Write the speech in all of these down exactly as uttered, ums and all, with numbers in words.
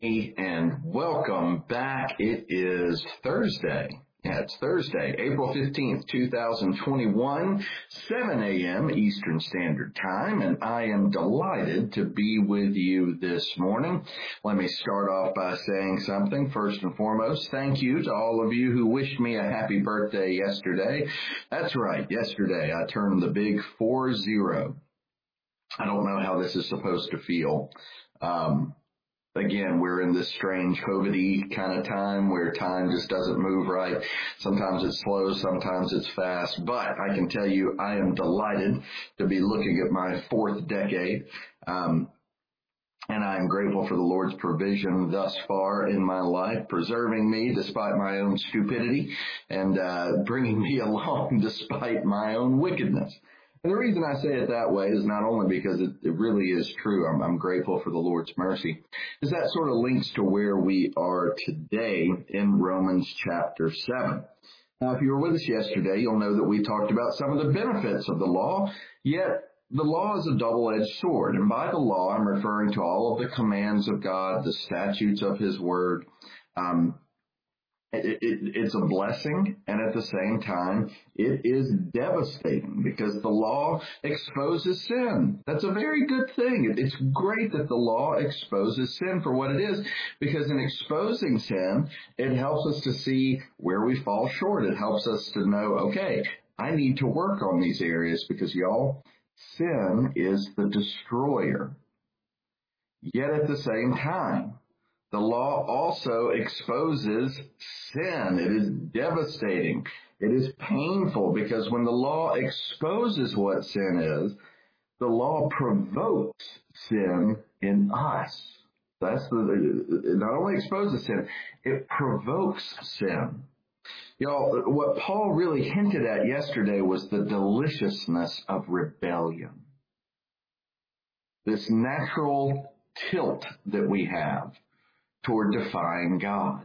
And welcome back. It is Thursday. Yeah, it's Thursday, April fifteenth, twenty twenty-one, seven a.m. Eastern Standard Time, and I am delighted to be with you this morning. Let me start off by saying something. First and foremost, thank you to all of you who wished me a happy birthday yesterday. That's right, yesterday I turned the big four zero. I don't know how this is supposed to feel. Um, Again, we're in this strange COVID-y kind of time where time just doesn't move right. Sometimes it's slow, sometimes it's fast. But I can tell you I am delighted to be looking at my fourth decade. Um, and I am grateful for the Lord's provision thus far in my life, preserving me despite my own stupidity and uh, bringing me along despite my own wickedness. And the reason I say it that way is not only because it, it really is true, I'm, I'm grateful for the Lord's mercy, is that sort of links to where we are today in Romans chapter seven. Now, if you were with us yesterday, you'll know that we talked about some of the benefits of the law, yet the law is a double-edged sword. And by the law, I'm referring to all of the commands of God, the statutes of his word. Um, It, it, it's a blessing, and at the same time, it is devastating because the law exposes sin. That's a very good thing. It's great that the law exposes sin for what it is, because in exposing sin, it helps us to see where we fall short. It helps us to know, okay, I need to work on these areas because, y'all, sin is the destroyer. Yet at the same time, the law also exposes sin. It is devastating. It is painful because when the law exposes what sin is, the law provokes sin in us. That's the, it not only exposes sin, it provokes sin. Y'all, what Paul really hinted at yesterday was the deliciousness of rebellion. This natural tilt that we have toward defying God.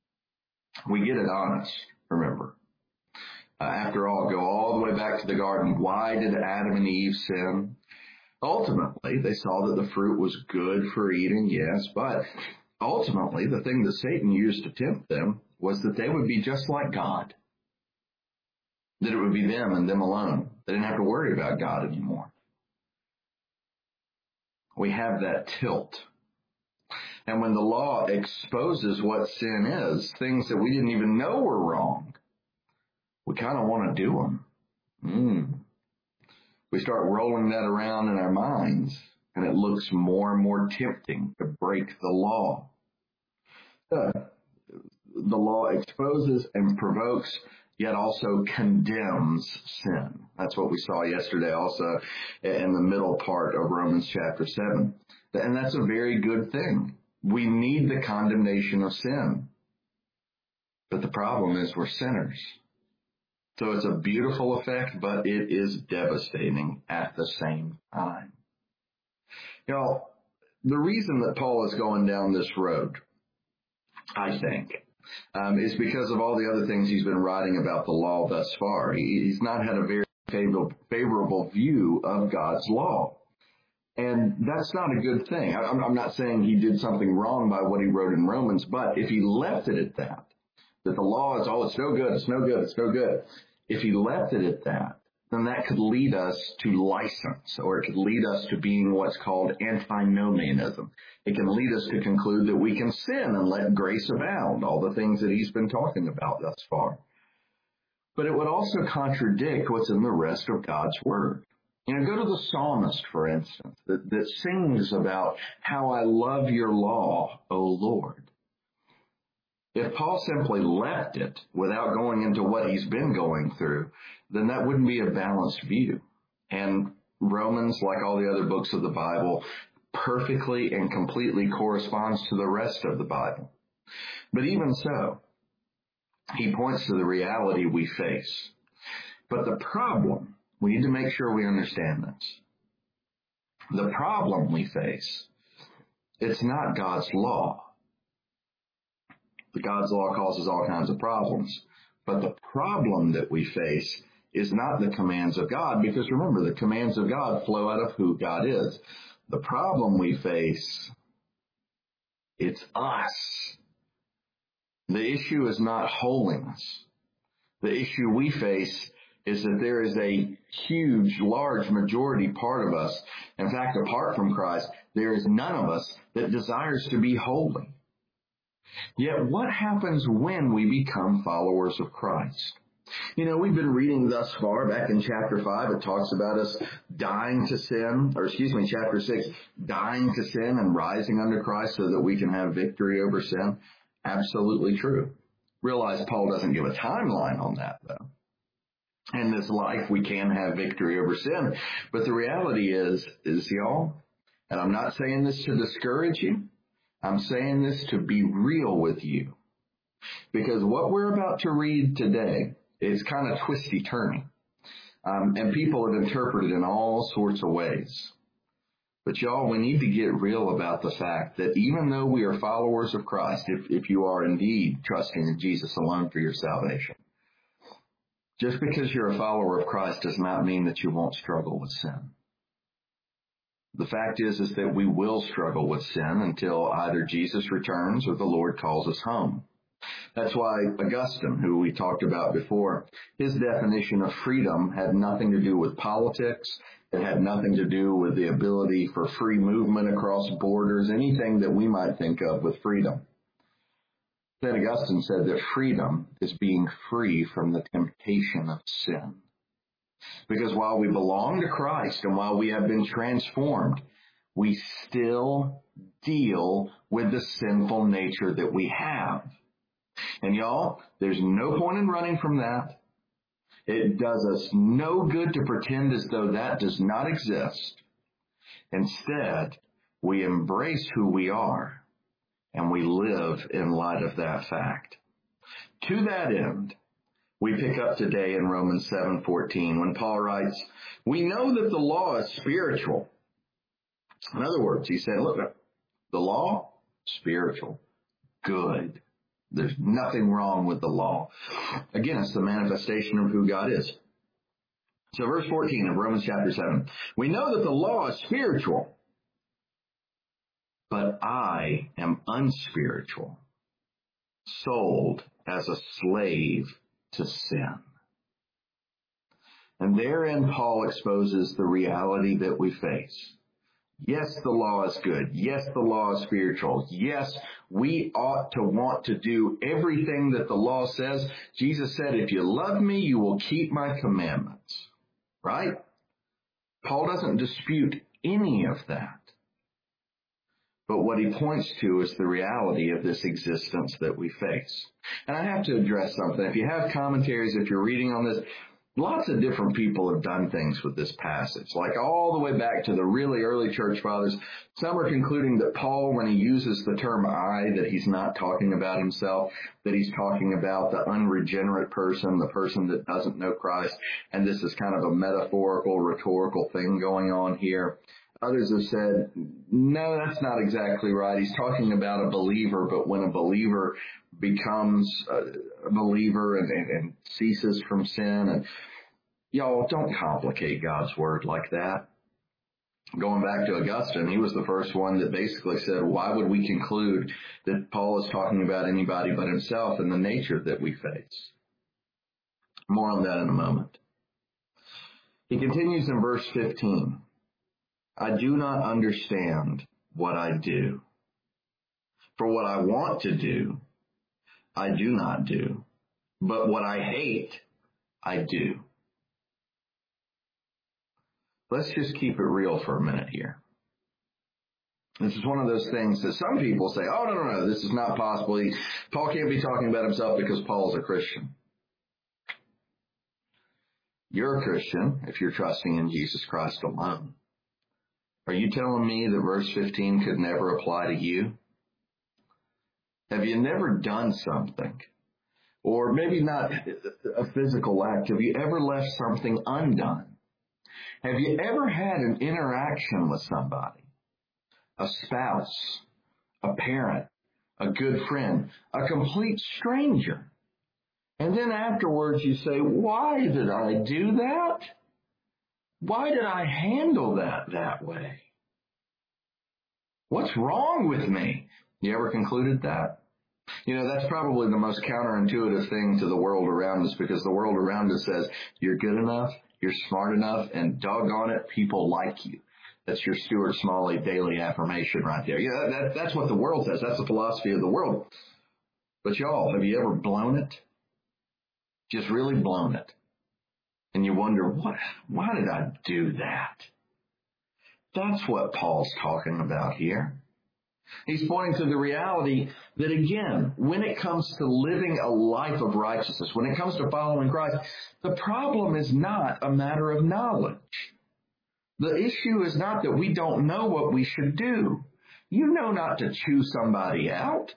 We get it honest, remember. Uh, after all, go all the way back to the garden. Why did Adam and Eve sin? Ultimately, they saw that the fruit was good for eating, yes, but ultimately, the thing that Satan used to tempt them was that they would be just like God. That it would be them and them alone. They didn't have to worry about God anymore. We have that tilt. And when the law exposes what sin is, things that we didn't even know were wrong, we kind of want to do them. Mm. We start rolling that around in our minds, and it looks more and more tempting to break the law. Uh, the law exposes and provokes, yet also condemns sin. That's what we saw yesterday also in the middle part of Romans chapter seven. And that's a very good thing. We need the condemnation of sin. But the problem is we're sinners. So it's a beautiful effect, but it is devastating at the same time. You know, the reason that Paul is going down this road, I think, um, is because of all the other things he's been writing about the law thus far. He, he's not had a very favorable, favorable view of God's law. And that's not a good thing. I'm, I'm not saying he did something wrong by what he wrote in Romans, but if he left it at that, that the law is, oh, it's no good, it's no good, it's no good. If he left it at that, then that could lead us to license, or it could lead us to being what's called antinomianism. It can lead us to conclude that we can sin and let grace abound, all the things that he's been talking about thus far. But it would also contradict what's in the rest of God's word. You know, go to the psalmist, for instance, that, that sings about how I love your law, O Lord. If Paul simply left it without going into what he's been going through, then that wouldn't be a balanced view. And Romans, like all the other books of the Bible, perfectly and completely corresponds to the rest of the Bible. But even so, he points to the reality we face. But the problem, we need to make sure we understand this. The problem we face, it's not God's law. The God's law causes all kinds of problems. But the problem that we face is not the commands of God, because remember, the commands of God flow out of who God is. The problem we face It's us. The issue is not holiness. The issue we face is that there is a huge, large majority part of us. In fact, apart from Christ, there is none of us that desires to be holy. Yet what happens when we become followers of Christ? You know, we've been reading thus far, back in chapter five, it talks about us dying to sin, or excuse me, chapter six, dying to sin and rising under Christ so that we can have victory over sin. Absolutely true. Realize Paul doesn't give a timeline on that, though. In this life, we can have victory over sin. But the reality is, is y'all, and I'm not saying this to discourage you, I'm saying this to be real with you. Because what we're about to read today is kind of twisty-turny. Um, and people have interpreted in all sorts of ways. But y'all, we need to get real about the fact that even though we are followers of Christ, if, if you are indeed trusting in Jesus alone for your salvation, just because you're a follower of Christ does not mean that you won't struggle with sin. The fact is, is that we will struggle with sin until either Jesus returns or the Lord calls us home. That's why Augustine, who we talked about before, his definition of freedom had nothing to do with politics. It had nothing to do with the ability for free movement across borders, anything that we might think of with freedom. Saint Augustine said that freedom is being free from the temptation of sin. Because while we belong to Christ and while we have been transformed, we still deal with the sinful nature that we have. And y'all, there's no point in running from that. It does us no good to pretend as though that does not exist. Instead, we embrace who we are and we live in light of that fact. To that end, we pick up today in Romans seven fourteen when Paul writes, "We know that the law is spiritual." In other words, he said, look, the law, spiritual, good. There's nothing wrong with the law. Again, it's the manifestation of who God is. So verse fourteen of Romans chapter seven, "We know that the law is spiritual, but I am unspiritual, sold as a slave to sin." And therein Paul exposes the reality that we face. Yes, the law is good. Yes, the law is spiritual. Yes, we ought to want to do everything that the law says. Jesus said, if you love me, you will keep my commandments. Right? Paul doesn't dispute any of that. But what he points to is the reality of this existence that we face. And I have to address something. If you have commentaries, if you're reading on this, lots of different people have done things with this passage, like all the way back to the really early church fathers. Some are concluding that Paul, when he uses the term I, that he's not talking about himself, that he's talking about the unregenerate person, the person that doesn't know Christ, and this is kind of a metaphorical, rhetorical thing going on here. Others have said, no, that's not exactly right. He's talking about a believer, but when a believer becomes a believer and, and, and ceases from sin, and y'all, don't complicate God's word like that. Going back to Augustine, he was the first one that basically said, why would we conclude that Paul is talking about anybody but himself and the nature that we face? More on that in a moment. He continues in verse fifteen. "I do not understand what I do. For what I want to do, I do not do. But what I hate, I do." Let's just keep it real for a minute here. This is one of those things that some people say, oh, no, no, no, this is not possible. He, Paul can't be talking about himself because Paul's a Christian. You're a Christian if you're trusting in Jesus Christ alone. Are you telling me that verse fifteen could never apply to you? Have you never done something? Or maybe not a physical act. Have you ever left something undone? Have you ever had an interaction with somebody? A spouse, a parent, a good friend, a complete stranger. And then afterwards you say, why did I do that? Why did I handle that that way? What's wrong with me? You ever concluded that? You know, that's probably the most counterintuitive thing to the world around us, because the world around us says you're good enough, you're smart enough, and doggone it, people like you. That's your Stuart Smalley daily affirmation right there. Yeah, that, that's what the world says. That's the philosophy of the world. But y'all, have you ever blown it? Just really blown it. And you wonder, what? Why did I do that? That's what Paul's talking about here. He's pointing to the reality that, again, when it comes to living a life of righteousness, when it comes to following Christ, the problem is not a matter of knowledge. The issue is not that we don't know what we should do. You know not to chew somebody out.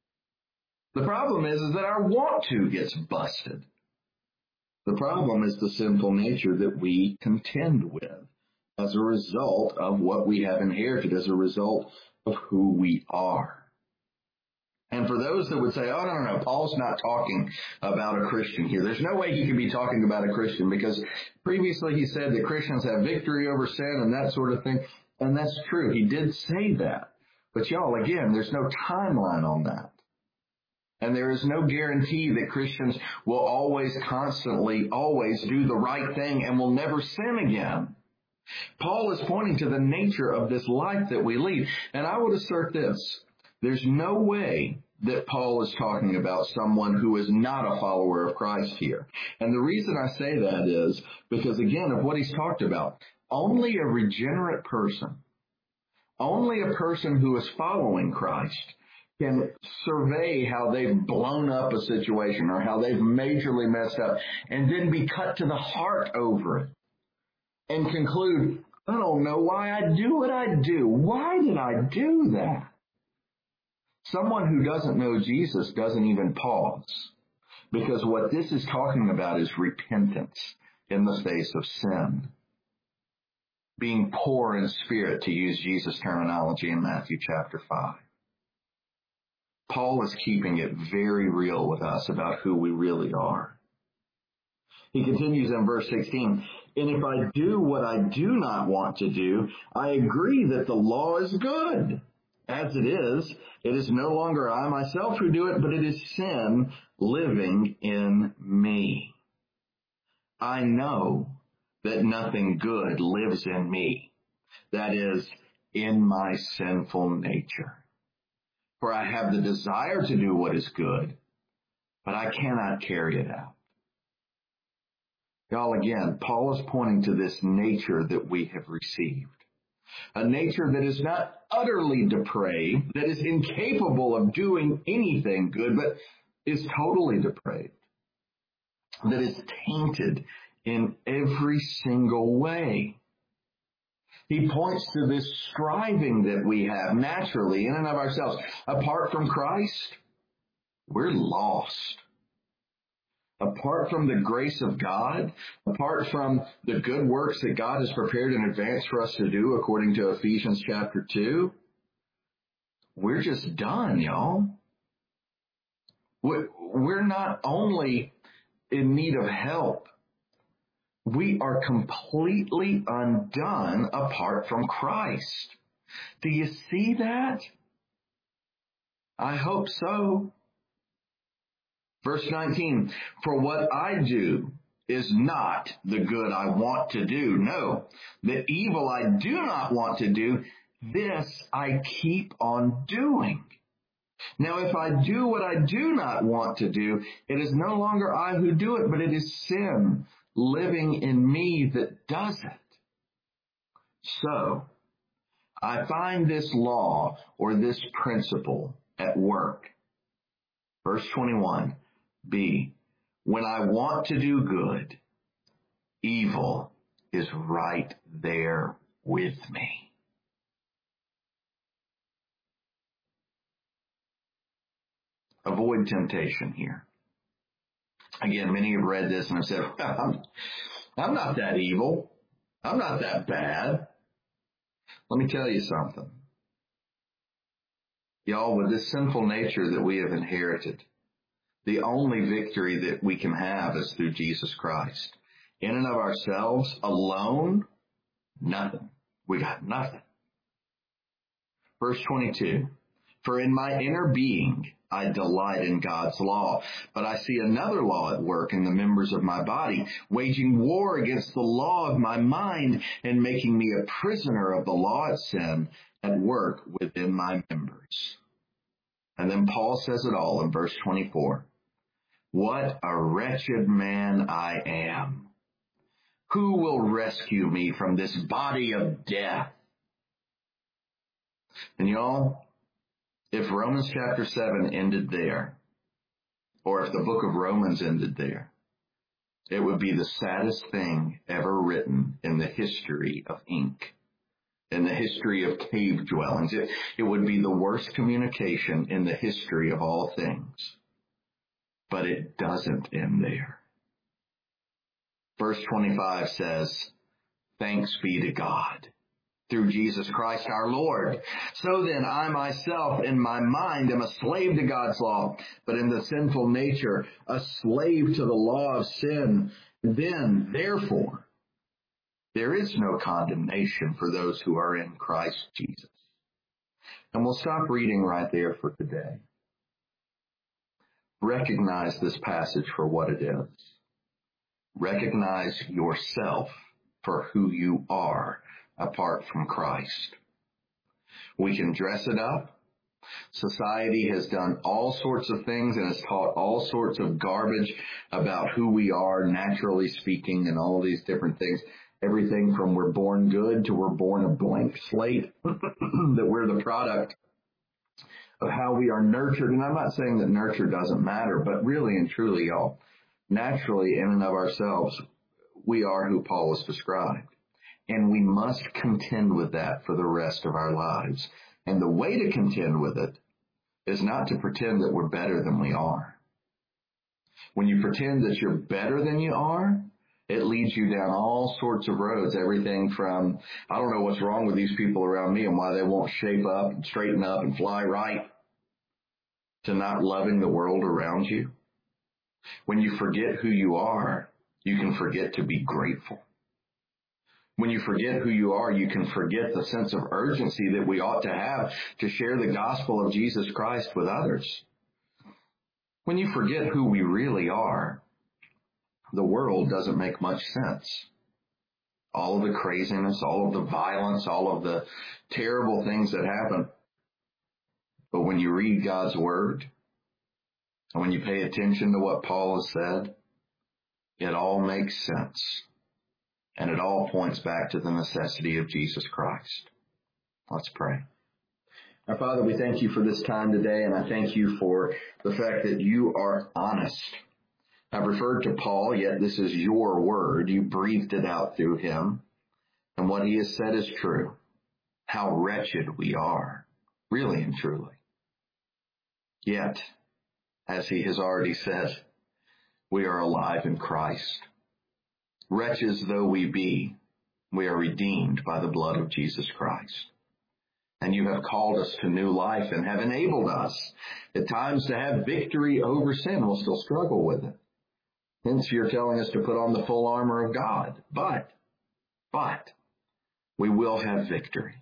The problem is, is that our want to gets busted. The problem is the sinful nature that we contend with as a result of what we have inherited, as a result of who we are. And for those that would say, oh, no, no, no, Paul's not talking about a Christian here. There's no way he could be talking about a Christian, because previously he said that Christians have victory over sin and that sort of thing. And that's true. He did say that. But y'all, again, there's no timeline on that. And there is no guarantee that Christians will always, constantly, always do the right thing and will never sin again. Paul is pointing to the nature of this life that we lead. And I would assert this. There's no way that Paul is talking about someone who is not a follower of Christ here. And the reason I say that is because, again, of what he's talked about. Only a regenerate person, only a person who is following Christ can survey how they've blown up a situation or how they've majorly messed up and then be cut to the heart over it and conclude, I don't know why I do what I do. Why did I do that? Someone who doesn't know Jesus doesn't even pause, because what this is talking about is repentance in the face of sin. Being poor in spirit, to use Jesus' terminology in Matthew chapter five. Paul is keeping it very real with us about who we really are. He continues in verse sixteen, and if I do what I do not want to do, I agree that the law is good. As it is, it is no longer I myself who do it, but it is sin living in me. I know that nothing good lives in me, that is, in my sinful nature. For I have the desire to do what is good, but I cannot carry it out. Y'all, again, Paul is pointing to this nature that we have received. A nature that is not utterly depraved, that is incapable of doing anything good, but is totally depraved. That is tainted in every single way. He points to this striving that we have naturally in and of ourselves. Apart from Christ, we're lost. Apart from the grace of God, apart from the good works that God has prepared in advance for us to do, according to Ephesians chapter two, we're just done, y'all. We're not only in need of help, we are completely undone apart from Christ. Do you see that? I hope so. Verse nineteen, for what I do is not the good I want to do. No, the evil I do not want to do, this I keep on doing. Now, if I do what I do not want to do, it is no longer I who do it, but it is sin living in me that does it. So, I find this law or this principle at work. Verse twenty-one. B, when I want to do good, evil is right there with me. Avoid temptation here. Again, many have read this and have said, I'm, I'm not that evil. I'm not that bad. Let me tell you something. Y'all, with this sinful nature that we have inherited, the only victory that we can have is through Jesus Christ. In and of ourselves, alone, nothing. We got nothing. Verse twenty-two, For in my inner being, I delight in God's law, but I see another law at work in the members of my body, waging war against the law of my mind and making me a prisoner of the law of sin at work within my members. And then Paul says it all in verse twenty-four. What a wretched man I am. Who will rescue me from this body of death? And y'all, if Romans chapter seven ended there, or if the book of Romans ended there, it would be the saddest thing ever written in the history of ink, in the history of cave dwellings. It, it would be the worst communication in the history of all things. But it doesn't end there. Verse twenty-five says, thanks be to God, through Jesus Christ our Lord. So then I myself in my mind am a slave to God's law, but in the sinful nature a slave to the law of sin. Then, therefore, there is no condemnation for those who are in Christ Jesus. And we'll stop reading right there for today. Recognize this passage for what it is. Recognize yourself for who you are apart from Christ. We can dress it up. Society has done all sorts of things and has taught all sorts of garbage about who we are, naturally speaking, and all these different things. Everything from we're born good to we're born a blank slate, that we're the product of how we are nurtured. And I'm not saying that nurture doesn't matter, but really and truly, y'all, naturally in and of ourselves, we are who Paul has described. And we must contend with that for the rest of our lives. And the way to contend with it is not to pretend that we're better than we are. When you pretend that you're better than you are, it leads you down all sorts of roads. Everything from, I don't know what's wrong with these people around me and why they won't shape up and straighten up and fly right, to not loving the world around you. When you forget who you are, you can forget to be grateful. When you forget who you are, you can forget the sense of urgency that we ought to have to share the gospel of Jesus Christ with others. When you forget who we really are, the world doesn't make much sense. All of the craziness, all of the violence, all of the terrible things that happen. But when you read God's word, and when you pay attention to what Paul has said, it all makes sense. And it all points back to the necessity of Jesus Christ. Let's pray. Our Father, we thank you for this time today, and I thank you for the fact that you are honest. I've referred to Paul, yet this is your word. You breathed it out through him. And what he has said is true. How wretched we are, really and truly. Yet, as he has already said, we are alive in Christ. Wretches though we be, we are redeemed by the blood of Jesus Christ. And you have called us to new life and have enabled us at times to have victory over sin. We'll still struggle with it. Hence you're telling us to put on the full armor of God. But, but, we will have victory.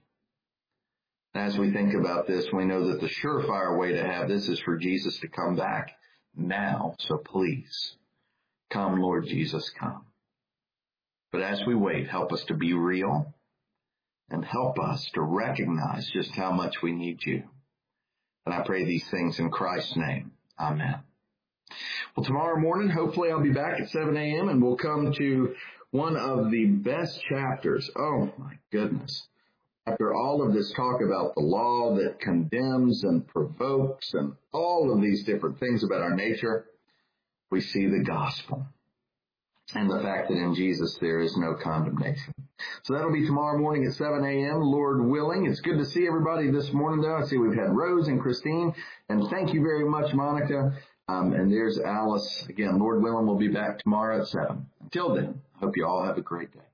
As we think about this, we know that the surefire way to have this is for Jesus to come back now. So please, come, Lord Jesus, come. But as we wait, help us to be real and help us to recognize just how much we need you. And I pray these things in Christ's name. Amen. Well, tomorrow morning, hopefully I'll be back at seven a.m. and we'll come to one of the best chapters. Oh, my goodness. After all of this talk about the law that condemns and provokes and all of these different things about our nature, we see the gospel. And the fact that in Jesus there is no condemnation. So that'll be tomorrow morning at seven a.m., Lord willing. It's good to see everybody this morning, though. I see we've had Rose and Christine. And thank you very much, Monica. Um, and there's Alice. Again, Lord willing, we'll be back tomorrow at seven. Until then, hope you all have a great day.